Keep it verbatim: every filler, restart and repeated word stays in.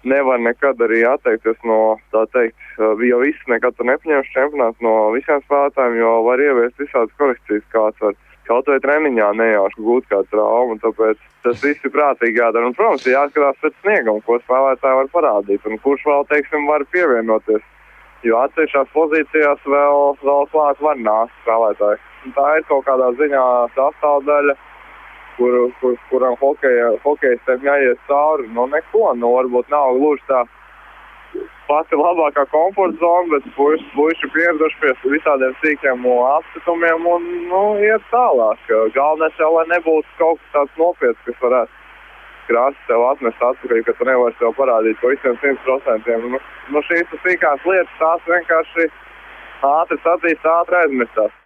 nevar nekad arī atteikties no, tā teikt, jo viss nekad tu nepņemš čempionāts no visiem spēlētājiem, jo var ieviest visādas korekcijas, kāds var kaut vai treniņā nejauši gūt kādu traumu, tāpēc tas viss ir prātīgi jādara. Un, protams, ir jāskatās pēc snieguma, ko spēlētāji var parādīt, un kurš vēl, teiksim, var pievienoties, jo atsevišķās pozīcijās vēl, vēl klāt var nākt spēlētāji. Un tā ir kaut kādā ziņā sastāvdaļa, kur, kur, kuram hokeja, hokejistiem jāies cauri. Nu, neko, nu, varbūt nav gluži tā pati labākā komforta zona, bet puiši, puiši pieraduši pie visādiem sīkiem apskatumiem un, nu, iet tālāk. Galvenais jau, lai nebūtu kaut kas tāds nopietns, kas varētu krāsi tev atnest atpakaļ, ka tu nevari sev parādīt pa visiem simt procentiem. Nu, nu, šīs sīkās lietas, tās vienkārši ātri sacīs, ātri aizmirstās.